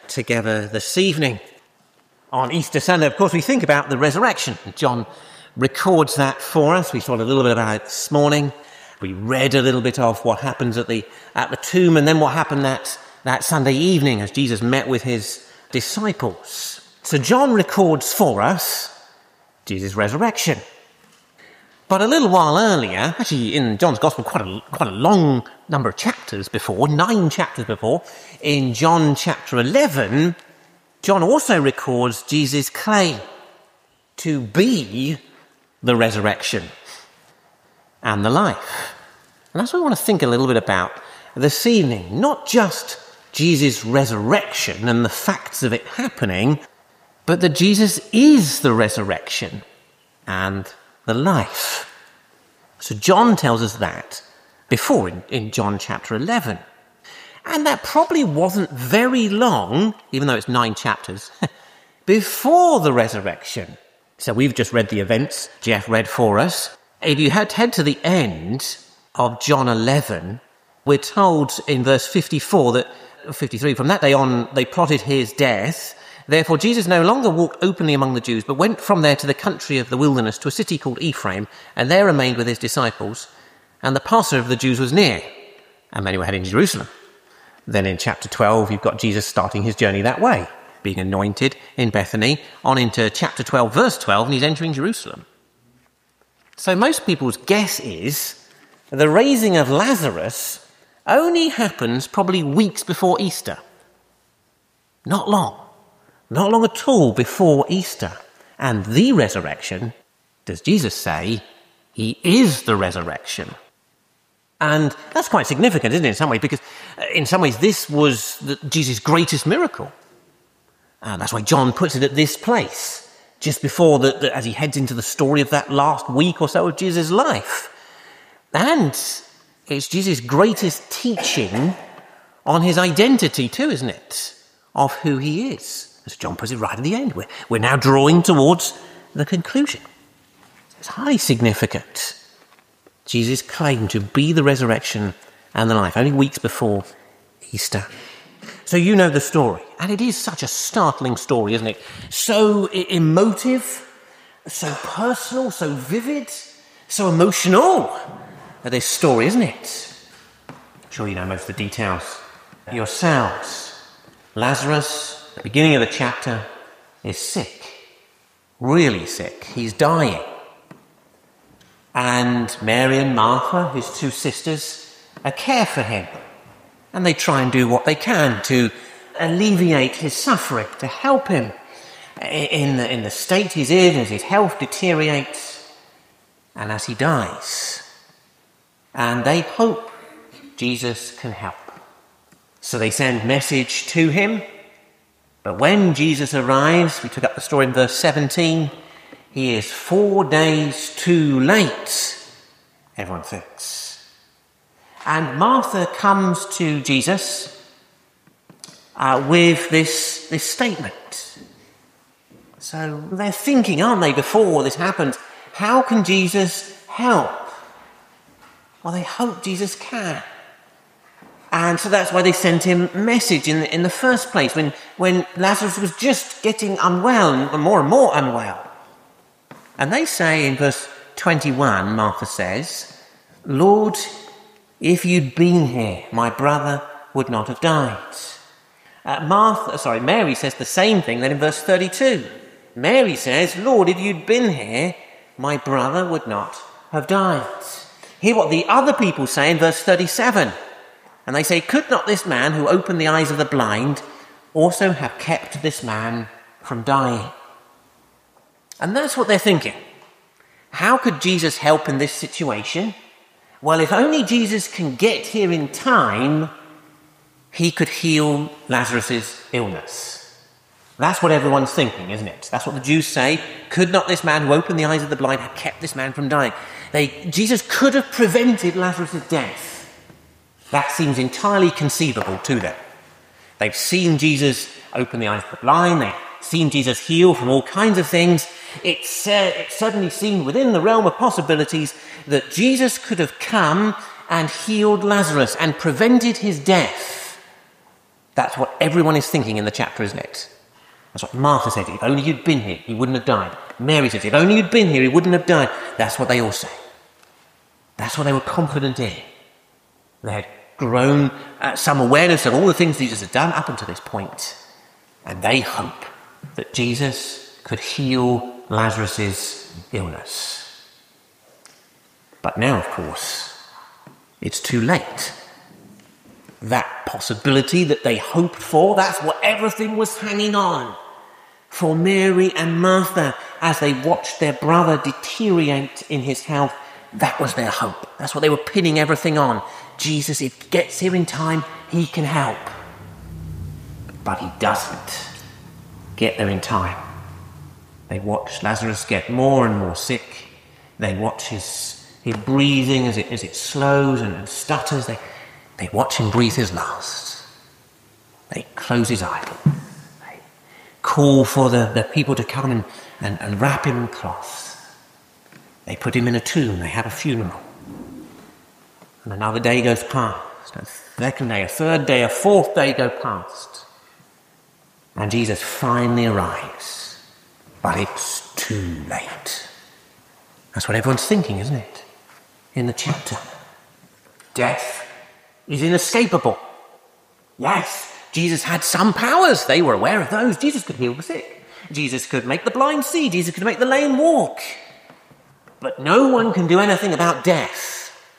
together this evening. On Easter Sunday, of course, we think about the resurrection. John records that for us. We thought a little bit about it this morning. We read a little bit of what happens at the tomb, and then what happened that Sunday evening as Jesus met with his disciples. So John records for us Jesus' resurrection. But a little while earlier, actually in John's Gospel, quite a long number of chapters before, 9 chapters before, in John chapter 11, John also records Jesus' claim to be the resurrection and the life. And that's what I want to think a little bit about this evening. Not just Jesus' resurrection and the facts of it happening, but that Jesus is the resurrection and the life. So John tells us that before in John chapter 11. And that probably wasn't very long, even though it's 9 chapters, before the resurrection. So we've just read the events Jeff read for us. If you head to the end of John 11, we're told in verse 53, from that day on they plotted his death. Therefore Jesus no longer walked openly among the Jews, but went from there to the country of the wilderness, to a city called Ephraim, and there remained with his disciples. And the Passover of the Jews was near, and many were heading to Jerusalem. Then in chapter 12, you've got Jesus starting his journey that way, being anointed in Bethany, on into chapter 12, verse 12, and he's entering Jerusalem. So most people's guess is the raising of Lazarus only happens probably weeks before Easter. Not long at all before Easter. And the resurrection, does Jesus say, he is the resurrection. And that's quite significant, isn't it, in some ways? Because in some ways this was Jesus' greatest miracle. And that's why John puts it at this place, just before, as he heads into the story of that last week or so of Jesus' life. And it's Jesus' greatest teaching on his identity too, isn't it? Of who he is. As John puts it right at the end. We're now drawing towards the conclusion. It's highly significant. Jesus' claim to be the resurrection and the life, only weeks before Easter. So you know the story. And it is such a startling story, isn't it? So emotive, so personal, so vivid, so emotional. This story, isn't it? I'm sure you know most of the details yourselves. Lazarus, at the beginning of the chapter, is sick. Really sick. He's dying. And Mary and Martha, his 2 sisters, care for him. And they try and do what they can to alleviate his suffering, to help him in the state he's in, as his health deteriorates, and as he dies. And they hope Jesus can help. So they send message to him. But when Jesus arrives, we took up the story in verse 17, he is 4 days too late, everyone thinks. And Martha comes to Jesus with this statement. So they're thinking, aren't they, before this happens, how can Jesus help? Well, they hope Jesus can. And so that's why they sent him a message in the first place, when Lazarus was just getting unwell and more unwell. And they say in verse 21, Martha says, Lord, if you'd been here, my brother would not have died. Mary says the same thing then in verse 32. Mary says, Lord, if you'd been here, my brother would not have died. Hear what the other people say in verse 37. And they say, could not this man who opened the eyes of the blind also have kept this man from dying? And that's what they're thinking. How could Jesus help in this situation? Well, if only Jesus can get here in time, he could heal Lazarus' illness. That's what everyone's thinking, isn't it? That's what the Jews say. Could not this man who opened the eyes of the blind have kept this man from dying? Jesus could have prevented Lazarus' death. That seems entirely conceivable to them. They've seen Jesus open the eyes of the blind. They've seen Jesus heal from all kinds of things. It suddenly seemed within the realm of possibilities that Jesus could have come and healed Lazarus and prevented his death. That's what everyone is thinking in the chapter, isn't it? That's what Martha said. If only you'd been here, he wouldn't have died. Mary says, if only you'd been here, he wouldn't have died. That's what they all say. That's what they were confident in. They had grown some awareness of all the things Jesus had done up until this point. And they hope that Jesus could heal Lazarus' illness. But now, of course, it's too late. That possibility that they hoped for, that's what everything was hanging on. For Mary and Martha, as they watched their brother deteriorate in his health, that was their hope. That's what they were pinning everything on. Jesus, if he gets here in time, he can help. But he doesn't get there in time. They watch Lazarus get more and more sick. They watch his breathing as it slows and stutters. They watch him breathe his last. They close his eyes. They call for the people to come and wrap him in cloths. They put him in a tomb. They have a funeral. And another day goes past. A second day, a third day, a fourth day go past. And Jesus finally arrives. But it's too late. That's what everyone's thinking, isn't it? In the chapter. Death is inescapable. Yes, Jesus had some powers. They were aware of those. Jesus could heal the sick. Jesus could make the blind see. Jesus could make the lame walk. But no one can do anything about death.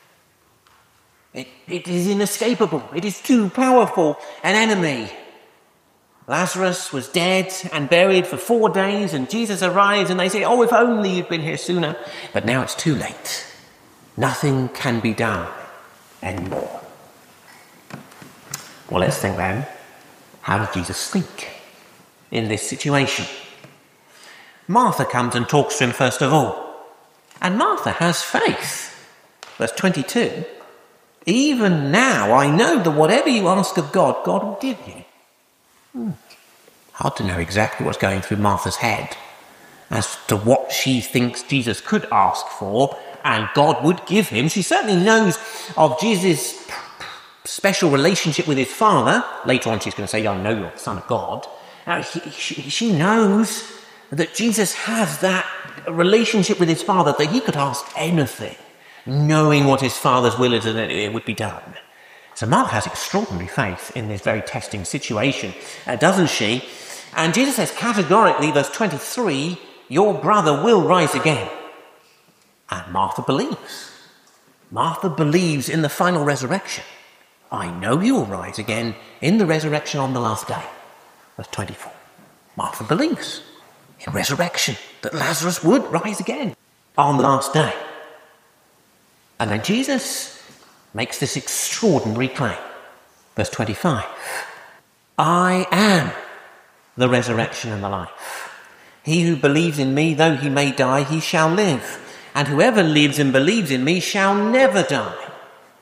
It is inescapable. It is too powerful an enemy. Lazarus was dead and buried for 4 days, and Jesus arrives and they say, oh, if only you'd been here sooner. But now it's too late. Nothing can be done anymore. Well, let's think then, how did Jesus think in this situation? Martha comes and talks to him first of all. And Martha has faith. Verse 22, even now I know that whatever you ask of God, God will give you. Hard to know exactly what's going through Martha's head as to what she thinks Jesus could ask for and God would give him. She certainly knows of Jesus' special relationship with his Father. Later on she's going to say, I know you're the Son of God. She knows that Jesus has that relationship with his Father, that he could ask anything, knowing what his Father's will is and that it would be done. So Martha has extraordinary faith in this very testing situation, doesn't she? And Jesus says categorically, verse 23, your brother will rise again. And Martha believes. Martha believes in the final resurrection. I know you'll rise again in the resurrection on the last day. Verse 24. Martha believes in resurrection, that Lazarus would rise again on the last day. And then Jesus makes this extraordinary claim. Verse 25. I am the resurrection and the life. He who believes in me, though he may die, he shall live. And whoever lives and believes in me shall never die.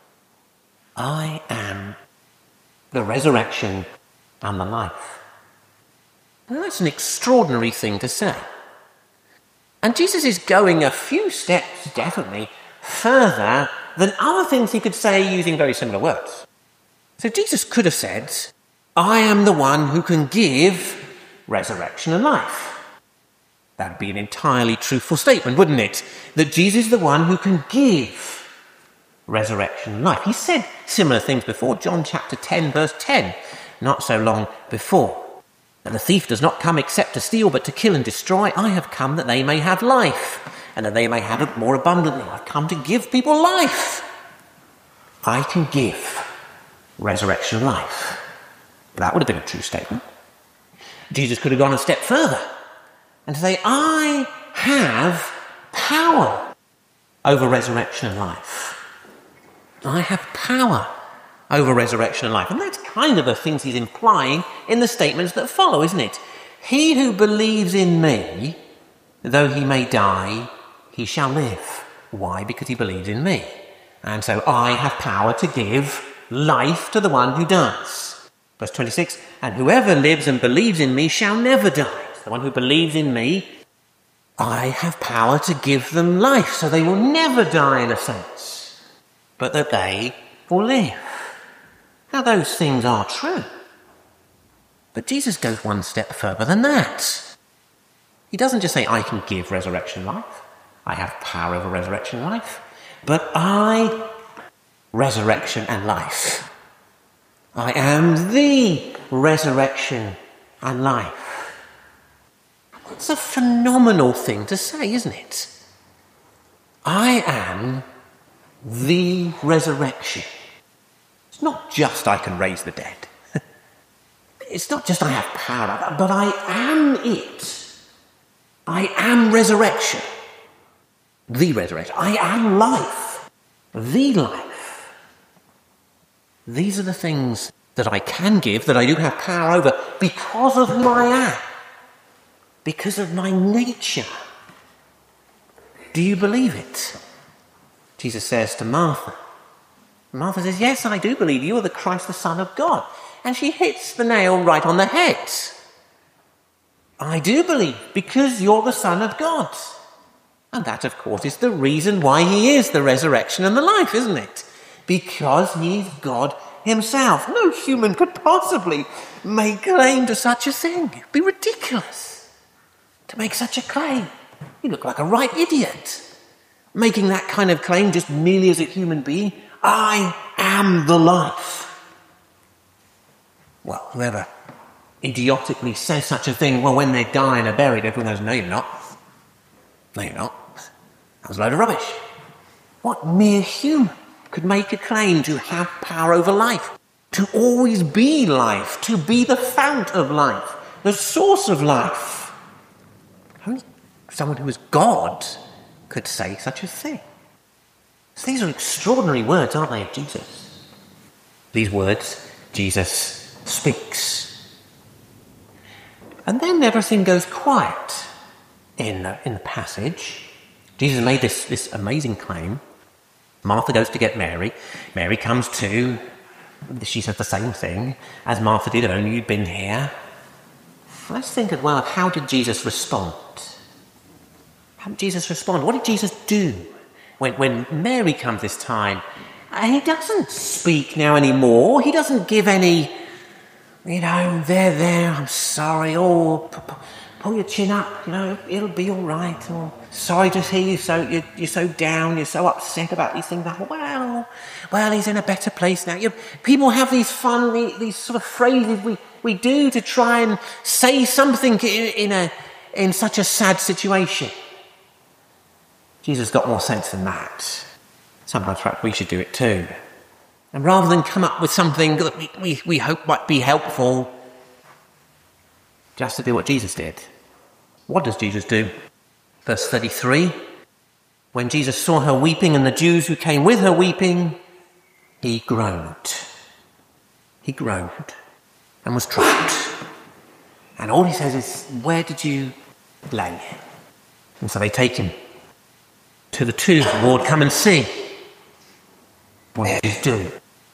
I am the resurrection and the life. Well, that's an extraordinary thing to say. And Jesus is going a few steps, definitely, further than other things he could say using very similar words. So Jesus could have said, I am the one who can give resurrection and life. That would be an entirely truthful statement, wouldn't it? That Jesus is the one who can give resurrection and life. He said similar things before, John chapter 10, verse 10, not so long before. And the thief does not come except to steal, but to kill and destroy. I have come that they may have life, and that they may have it more abundantly. I've come to give people life. I can give resurrection and life. That would have been a true statement. Jesus could have gone a step further and say, I have power over resurrection and life. I have power over resurrection and life. And that's kind of the things he's implying in the statements that follow, isn't it? He who believes in me, though he may die, he shall live. Why? Because he believes in me. And so I have power to give life to the one who does. Verse 26, and whoever lives and believes in me shall never die. The one who believes in me, I have power to give them life, so they will never die in a sense, but that they will live. Now those things are true. But Jesus goes one step further than that. He doesn't just say, I can give resurrection life. I have power over resurrection life. But I, resurrection and life. I am the resurrection and life. It's a phenomenal thing to say, isn't it? I am the resurrection. It's not just I can raise the dead. It's not just I have power, but I am it. I am resurrection. The resurrection. I am life. The life. These are the things that I can give, that I do have power over, because of who I am. Because of my nature. Do you believe it? Jesus says to Martha. Martha says, yes, I do believe you are the Christ, the Son of God. And she hits the nail right on the head. I do believe, because you're the Son of God. And that, of course, is the reason why he is the resurrection and the life, isn't it? Because he's God himself. No human could possibly make claim to such a thing. It'd be ridiculous to make such a claim. You look like a right idiot. Making that kind of claim just merely as a human being. I am the life. Well, whoever idiotically says such a thing, well, when they die and are buried, everyone goes, no, you're not. No, you're not. That was a load of rubbish. What mere human could make a claim to have power over life? To always be life, to be the fount of life, the source of life. Only someone who is God could say such a thing. So these are extraordinary words, aren't they, of Jesus? These words, Jesus speaks. And then everything goes quiet in the passage. Jesus made this amazing claim. Martha goes to get Mary. Mary comes too. She says the same thing as Martha did, only you'd been here. Let's think as well of how did Jesus respond? How did Jesus respond? What did Jesus do when Mary comes this time? He doesn't speak now anymore. He doesn't give any, there, I'm sorry. Oh, pull your chin up, it'll be all right. Or, sorry to hear you you're so down, you're so upset about these things. Well, he's in a better place now. People have these these sort of phrases we do to try and say something in such a sad situation. Jesus got more sense than that. Sometimes perhaps we should do it too. And rather than come up with something that we hope might be helpful, just to do what Jesus did. What does Jesus do? Verse 33, when Jesus saw her weeping and the Jews who came with her weeping, he groaned. He groaned and was troubled. And all he says is, where did you lay? And so they take him to the tomb. Lord, come and see. What did he do?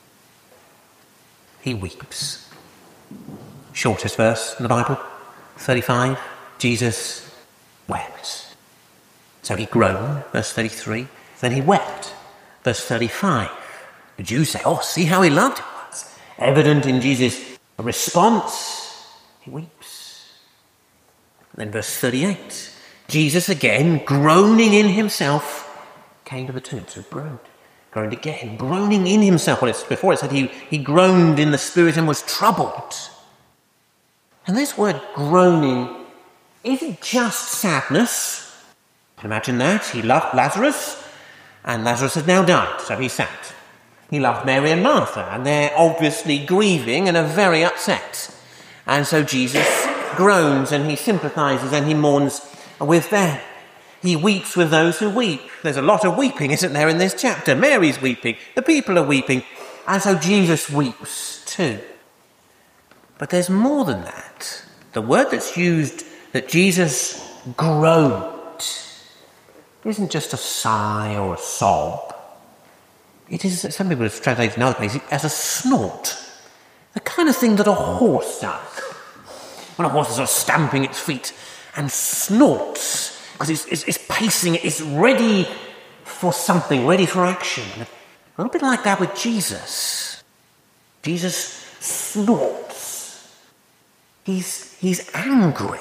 He weeps. Shortest verse in the Bible, 35. Jesus wept. So he groaned, verse 33. Then he wept, verse 35. The Jews say, see how he loved it was. Evident in Jesus' response, he weeps. Then verse 38. Jesus again, groaning in himself, came to the tomb. So he groaned again, groaning in himself. Before it said he groaned in the spirit and was troubled. And this word groaning isn't just sadness. You can imagine that. He loved Lazarus, and Lazarus has now died, so he's sad. He loved Mary and Martha, and they're obviously grieving and are very upset. And so Jesus groans and he sympathises and he mourns with them. He weeps with those who weep. There's a lot of weeping, isn't there, in this chapter? Mary's weeping, the people are weeping, and so Jesus weeps too. But there's more than that. The word that's used, that Jesus groaned, isn't just a sigh or a sob. It is, some people have translated in other places, as a snort. The kind of thing that a horse does. When a horse is sort of stamping its feet and snorts, because it's pacing, it's ready for something, ready for action. A little bit like that with Jesus. Jesus snorts. He's angry.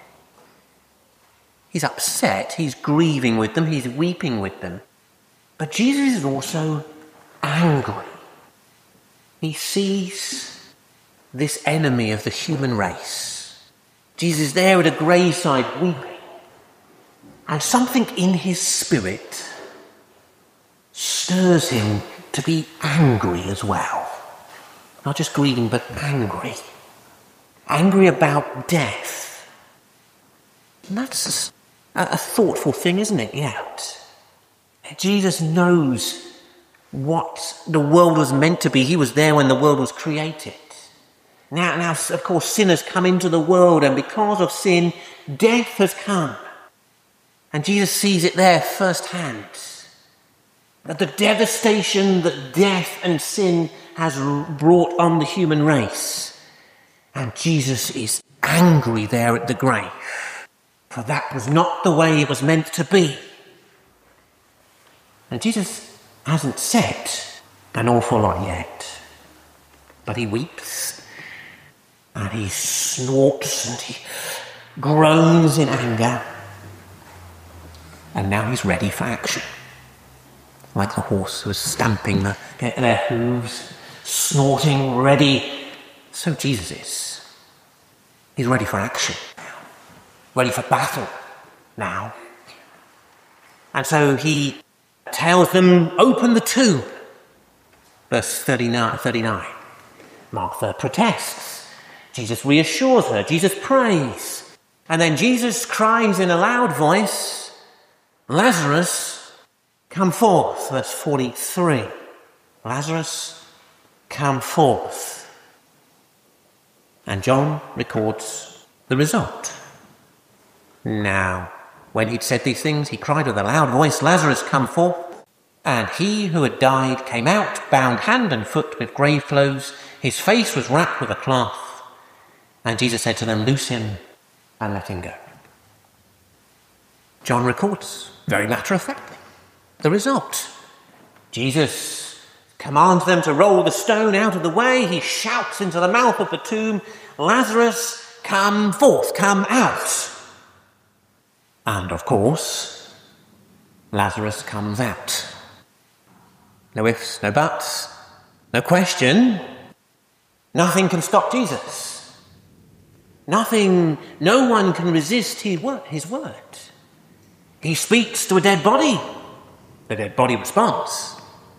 He's upset, he's grieving with them, he's weeping with them. But Jesus is also angry. He sees this enemy of the human race. Jesus is there at a graveside weeping. And something in his spirit stirs him to be angry as well. Not just grieving, but angry. Angry about death. And that's a thoughtful thing, isn't it, yet? Jesus knows what the world was meant to be. He was there when the world was created. Now, of course, sin has come into the world, and because of sin, death has come. And Jesus sees it there firsthand. That the devastation that death and sin has brought on the human race. And Jesus is angry there at the grave. For that was not the way it was meant to be. And Jesus hasn't said an awful lot yet. But he weeps. And he snorts and he groans in anger. And now he's ready for action. Like the horse who was stamping their hooves, snorting, ready. So Jesus is. He's ready for action now. Ready for battle now. And so he tells them, open the tomb. Verse 39. Martha protests. Jesus reassures her. Jesus prays. And then Jesus cries in a loud voice, Lazarus, come forth. Verse 43. Lazarus, come forth. And John records the result. Now, when he'd said these things, he cried with a loud voice, Lazarus, come forth. And he who had died came out, bound hand and foot with grave clothes. His face was wrapped with a cloth. And Jesus said to them, loose him and let him go. John records, very matter-of-factly, the result. Jesus commands them to roll the stone out of the way. He shouts into the mouth of the tomb, Lazarus, come forth, come out. And of course, Lazarus comes out. No ifs, no buts, no question. Nothing can stop Jesus. Nothing, no one can resist his word. He speaks to a dead body. The dead body responds.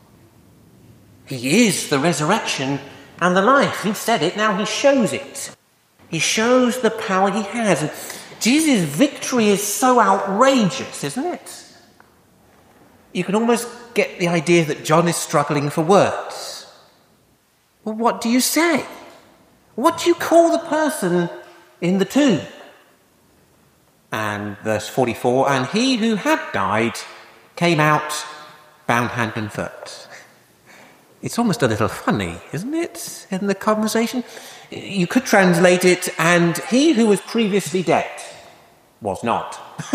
He is the resurrection and the life. He said it, now he shows it. He shows the power he has. And Jesus' victory is so outrageous, isn't it? You can almost get the idea that John is struggling for words. Well, what do you say? What do you call the person in the tomb? And verse 44, and he who had died came out, bound hand and foot. It's almost a little funny, isn't it, in the conversation? You could translate it, and he who was previously dead was not.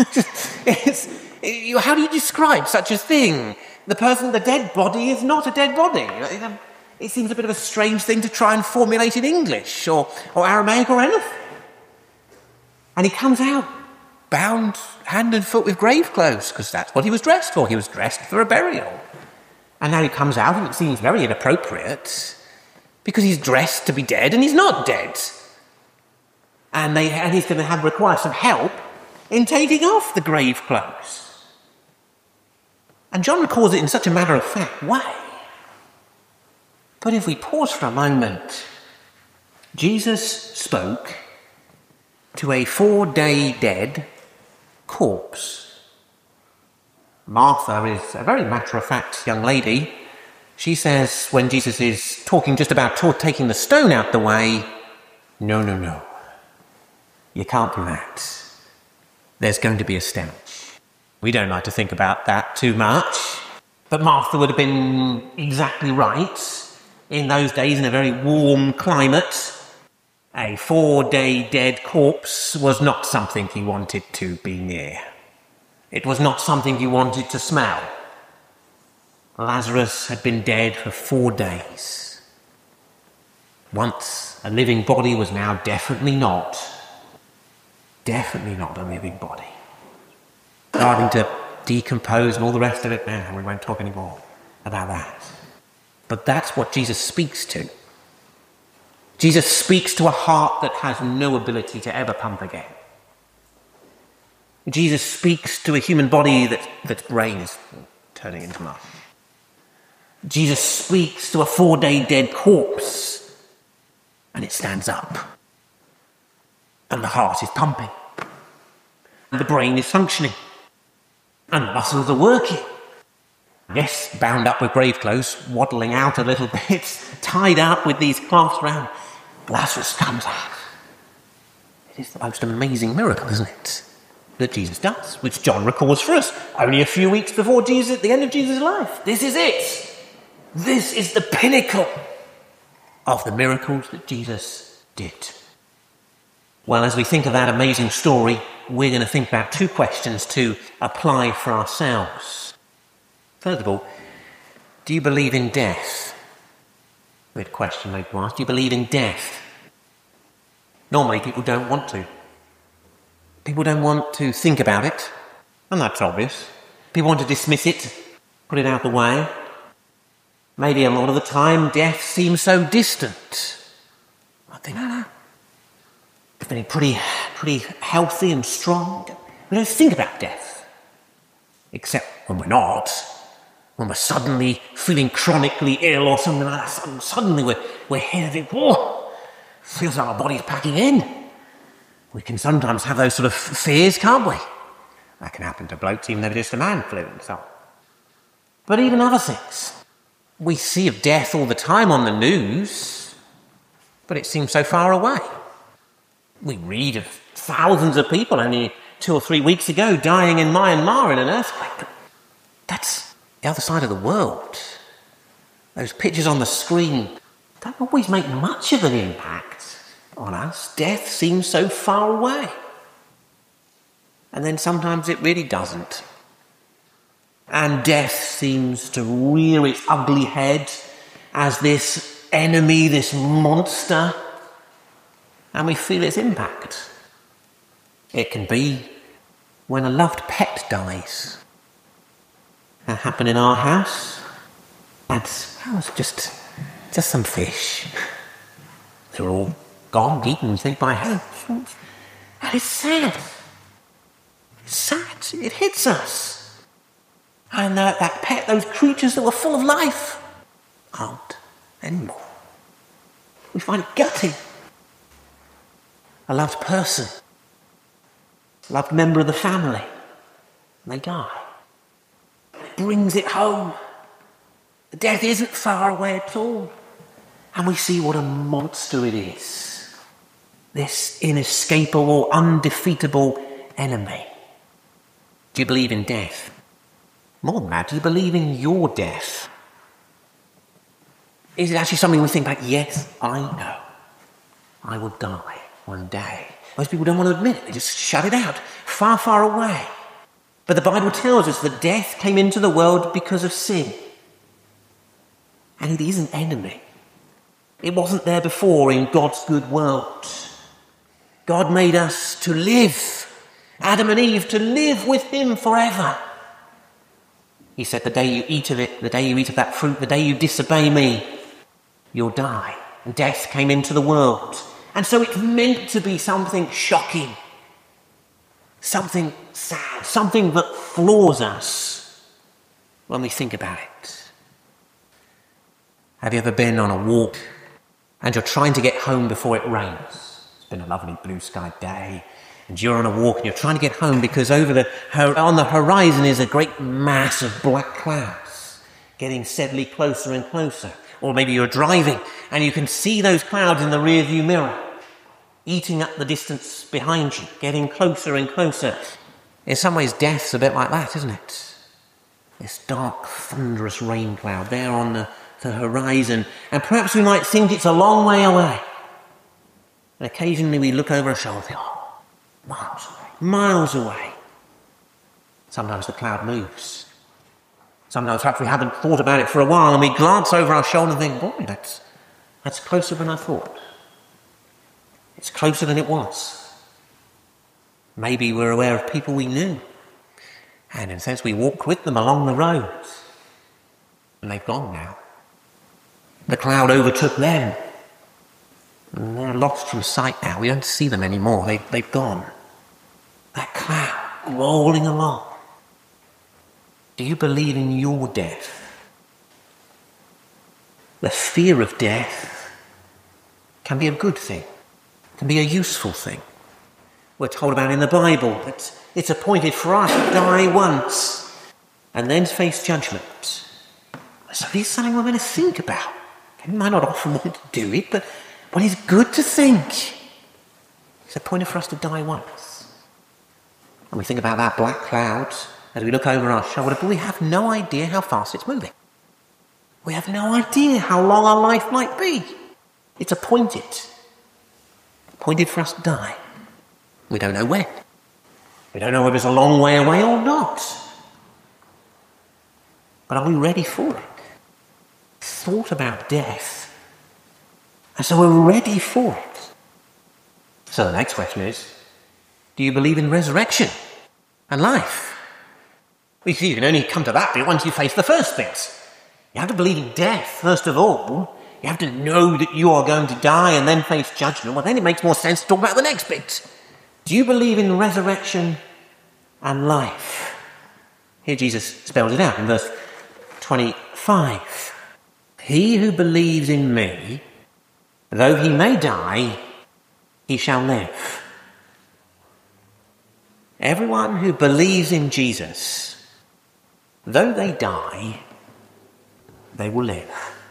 How do you describe such a thing? The dead body is not a dead body. It seems a bit of a strange thing to try and formulate in English or Aramaic or anything. And he comes out, bound hand and foot with grave clothes, because that's what he was dressed for. He was dressed for a burial. And now he comes out, and it seems very inappropriate, because he's dressed to be dead, and he's not dead. And he's going to require some help in taking off the grave clothes. And John records it in such a matter-of-fact way. But if we pause for a moment, Jesus spoke to a 4-day dead corpse. Martha is a very matter-of-fact young lady. She says, when Jesus is talking just about taking the stone out the way, no. You can't do that. There's going to be a stench. We don't like to think about that too much. But Martha would have been exactly right. In those days, in a very warm climate, a 4-day dead corpse was not something he wanted to be near. It was not something he wanted to smell. Lazarus had been dead for 4 days. Once a living body was now definitely not a living body. Starting to decompose and all the rest of it now. We won't talk anymore about that. But that's what Jesus speaks to. Jesus speaks to a heart that has no ability to ever pump again. Jesus speaks to a human body that's brain is turning into mud. Jesus speaks to a 4-day dead corpse, and it stands up. And the heart is pumping. And the brain is functioning. And the muscles are working. Yes, bound up with grave clothes, waddling out a little bit, tied up with these cloths round. Lazarus comes out. It is the most amazing miracle, isn't it, that Jesus does, which John records for us only a few weeks before the end of Jesus' life. This is it. This is the pinnacle of the miracles that Jesus did. Well, as we think of that amazing story, we're going to think about 2 questions to apply for ourselves. First of all, do you believe in death? Weird question maybe to ask. Do you believe in death? Normally people don't want to. People don't want to think about it, and that's obvious. People want to dismiss it, put it out of the way. Maybe a lot of the time death seems so distant. I think, no. We're feeling pretty healthy and strong. We don't think about death. Except when we're not. When we're suddenly feeling chronically ill or something like that. And suddenly we're hit it. Whoa! Feels like our body's packing in. We can sometimes have those sort of fears, can't we? That can happen to blokes even though they're just a man flu and so on. But even other things. We see of death all the time on the news, but it seems so far away. We read of thousands of people only 2 or 3 weeks ago dying in Myanmar in an earthquake. But that's the other side of the world. Those pictures on the screen don't always make much of an impact on us. Death seems so far away. And then sometimes it really doesn't. And death seems to rear its ugly head as this enemy, this monster, and we feel its impact. It can be when a loved pet dies. That happened in our house. That was just some fish. They were all gone, eaten, we think, by hands. And it's sad. It's sad. It hits us. And that pet, those creatures that were full of life, aren't anymore. We find it gutting. A loved person, a loved member of the family, and they die. It brings it home. The death isn't far away at all. And we see what a monster it is. This inescapable, undefeatable enemy. Do you believe in death? More than that, do you believe in your death? Is it actually something we think about? Yes, I know. I will die one day. Most people don't want to admit it. They just shut it out. Far, far away. But the Bible tells us that death came into the world because of sin. And it is an enemy. It wasn't there before in God's good world. God made us to live. Adam and Eve to live with him forever. He said, the day you eat of it, the day you eat of that fruit, the day you disobey me, you'll die. And death came into the world. And so it's meant to be something shocking, something sad, something that floors us when we think about it. Have you ever been on a walk and you're trying to get home before it rains? It's been a lovely blue sky day. And you're on a walk and you're trying to get home because on the horizon is a great mass of black clouds getting steadily closer and closer. Or maybe you're driving and you can see those clouds in the rearview mirror, eating up the distance behind you, getting closer and closer. In some ways, death's a bit like that, isn't it? This dark, thunderous rain cloud there on the horizon. And perhaps we might think it's a long way away. And occasionally we look over our shoulder and think, miles away. Sometimes the cloud moves. Sometimes perhaps we haven't thought about it for a while and we glance over our shoulder and think, boy, That's closer than I thought. It's closer than it was. Maybe we're aware of people we knew, and in a sense we walked with them along the road, and they've gone now. The cloud overtook them, and they're lost from sight now. We don't see them anymore. They've gone. That cloud rolling along. Do you believe in your death? The fear of death can be a good thing, can be a useful thing. We're told about in the Bible that it's appointed for us to die once and then face judgment. So this is something we're going to think about. We might not often want to do it, but it's good to think. It's appointed for us to die once. And we think about that black cloud as we look over our shoulder, but we have no idea how fast it's moving. We have no idea how long our life might be. It's appointed for us to die. We don't know when. We don't know whether it's a long way away or not. But are we ready for it? Thought about death, and so we're ready for it. So the next question is, do you believe in resurrection and life? Well, you can only come to that bit once you face the first bit. You have to believe in death, first of all. You have to know that you are going to die and then face judgment. Well, then it makes more sense to talk about the next bit. Do you believe in resurrection and life? Here Jesus spells it out in verse 25. He who believes in me, though he may die, he shall live. Everyone who believes in Jesus, though they die, they will live.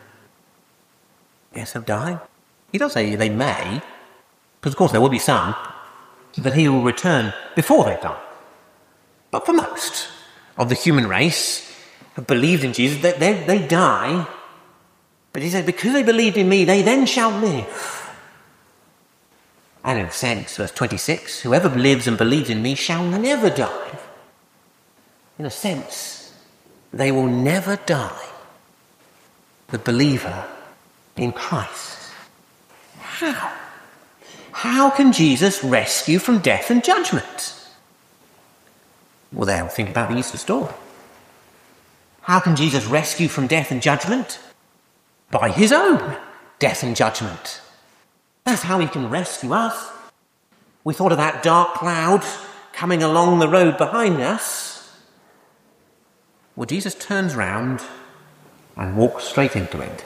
Yes, they'll die. He does say they may, because of course there will be some, that he will return before they die. But for most of the human race who believed in Jesus, they die. But he said, because they believed in me, they then shall live. And in a sense, verse 26, whoever lives and believes in me shall never die. In a sense, they will never die. The believer in Christ. How? How can Jesus rescue from death and judgment? Well, there, think about the Easter story. How can Jesus rescue from death and judgment? By his own death and judgment. That's how he can rescue us. We thought of that dark cloud coming along the road behind us. Well, Jesus turns round and walks straight into it.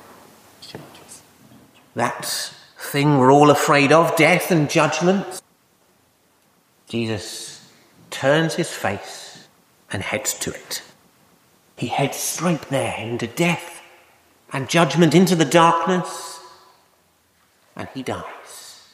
That thing we're all afraid of, death and judgment. Jesus turns his face and heads to it. He heads straight there into death and judgment, into the darkness, and he dies.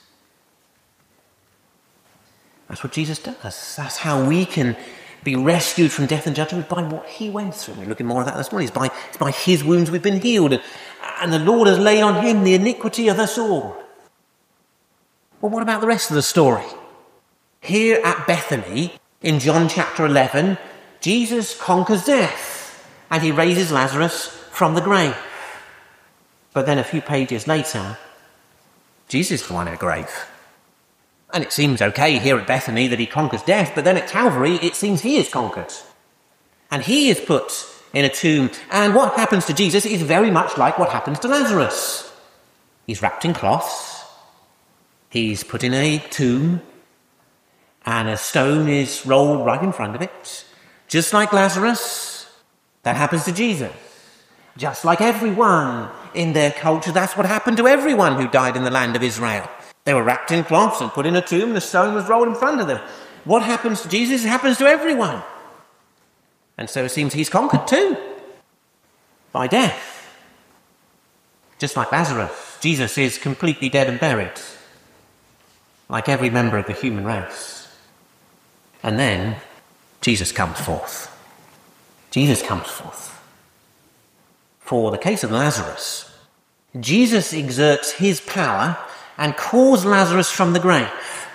That's what Jesus does. That's how we can be rescued from death and judgment, by what he went through. We're looking more at that this morning. It's by his wounds we've been healed, and the Lord has laid on him the iniquity of us all. Well, what about the rest of the story? Here at Bethany, in John chapter 11, Jesus conquers death, and he raises Lazarus from the grave. But then a few pages later, Jesus is the one in the grave. And it seems okay here at Bethany that he conquers death, but then at Calvary it seems he is conquered. And he is put in a tomb. And what happens to Jesus is very much like what happens to Lazarus. He's wrapped in cloths. He's put in a tomb. And a stone is rolled right in front of it. Just like Lazarus, that happens to Jesus. Just like everyone in their culture, that's what happened to everyone who died in the land of Israel. They were wrapped in cloths and put in a tomb, and the stone was rolled in front of them. What happens to Jesus? It happens to everyone. And so it seems he's conquered too, by death. Just like Lazarus, Jesus is completely dead and buried, like every member of the human race. And then Jesus comes forth. Jesus comes forth. For the case of Lazarus, Jesus exerts his power and calls Lazarus from the grave.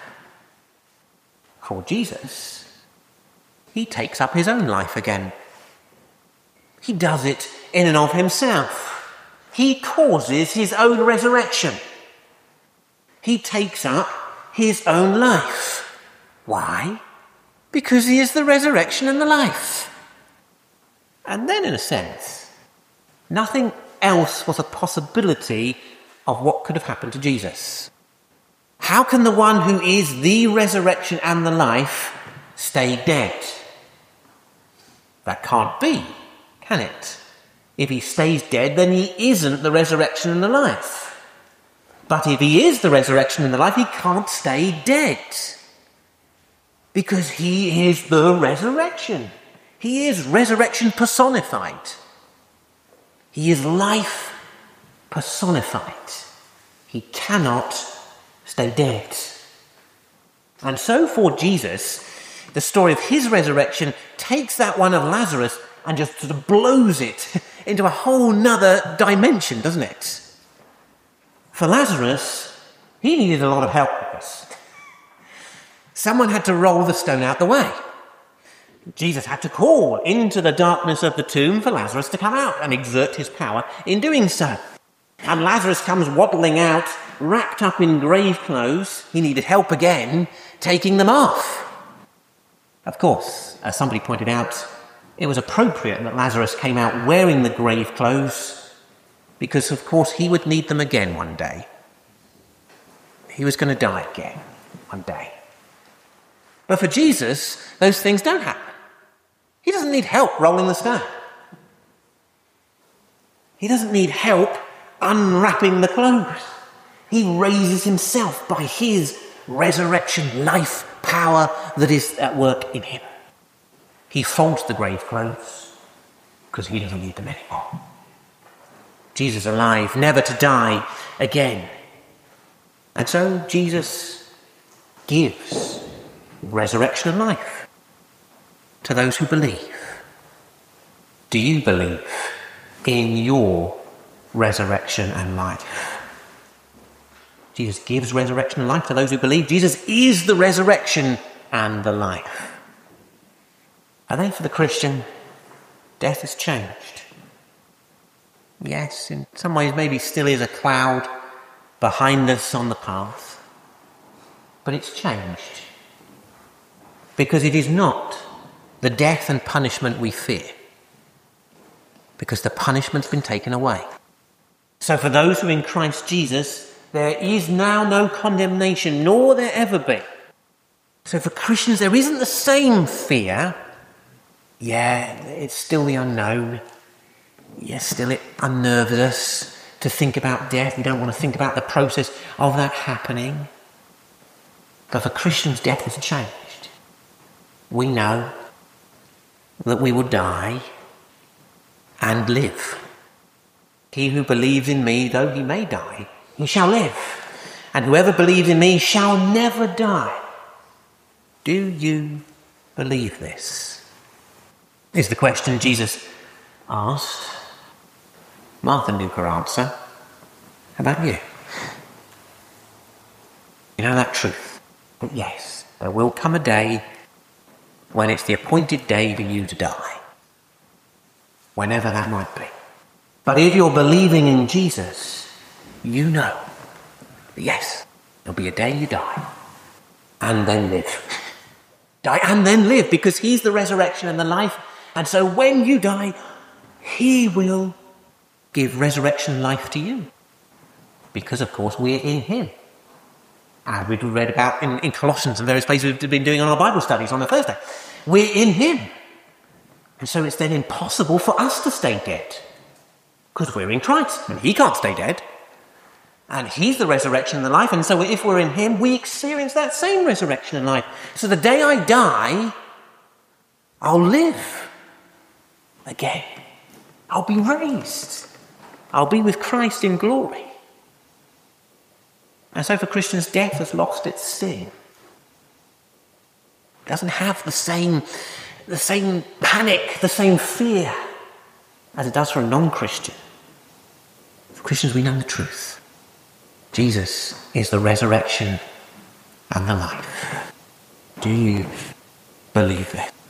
For Jesus, he takes up his own life again. He does it in and of himself. he causes his own resurrection. He takes up his own life. Why? Because he is the resurrection and the life. And then, in a sense, nothing else was a possibility of what could have happened to Jesus. How can the one who is the resurrection and the life stay dead? That can't be, can it? If he stays dead, then he isn't the resurrection and the life. But if he is the resurrection and the life, he can't stay dead. Because he is the resurrection. He is resurrection personified. He is life personified. He cannot stay dead. And so for Jesus, the story of his resurrection takes that one of Lazarus and just sort of blows it into a whole nother dimension, doesn't it? For Lazarus, he needed a lot of help with this. Someone had to roll the stone out the way. Jesus had to call into the darkness of the tomb for Lazarus to come out and exert his power in doing so. And Lazarus comes waddling out, wrapped up in grave clothes. He needed help again, taking them off. Of course, as somebody pointed out, it was appropriate that Lazarus came out wearing the grave clothes because, of course, he would need them again one day. He was going to die again one day. But for Jesus, those things don't happen. He doesn't need help rolling the stone. He doesn't need help unwrapping the clothes. He raises himself by his resurrection, life, power that is at work in him. He folds the grave clothes because he doesn't need them anymore. Jesus alive, never to die again. And so Jesus gives resurrection and life to those who believe. Do you believe in your resurrection and life? Jesus gives resurrection and life to those who believe. Jesus is the resurrection and the life. And then for the Christian, death has changed. Yes, in some ways maybe still is a cloud behind us on the path, but it's changed. Because it is not the death and punishment we fear, because the punishment's been taken away. So for those who are in Christ Jesus, there is now no condemnation, nor will there ever be. So for Christians, there isn't the same fear. Yeah, it's still the unknown. Yes, still it unnerves us to think about death. We don't want to think about the process of that happening. But for Christians, death has changed. We know that we will die and live. He who believes in me, though he may die, he shall live. And whoever believes in me shall never die. Do you believe this? Is the question Jesus asked. Martha knew her answer. How about you? You know that truth. But yes, there will come a day when it's the appointed day for you to die. Whenever that might be. But if you're believing in Jesus, you know that yes, there'll be a day you die. And then live. Die and then live, because he's the resurrection and the life. And so when you die, he will give resurrection life to you. Because, of course, we're in him. As we've read about in Colossians and various places we've been doing on our Bible studies on a Thursday. We're in him. And so it's then impossible for us to stay dead. Because we're in Christ, and he can't stay dead. And he's the resurrection and the life. And so if we're in him, we experience that same resurrection and life. So the day I die, I'll live again. I'll be raised. I'll be with Christ in glory. And so for Christians, death has lost its sting. It doesn't have the same panic, the same fear as it does for a non-Christian. For Christians, we know the truth. Jesus is the resurrection and the life. Do you believe it?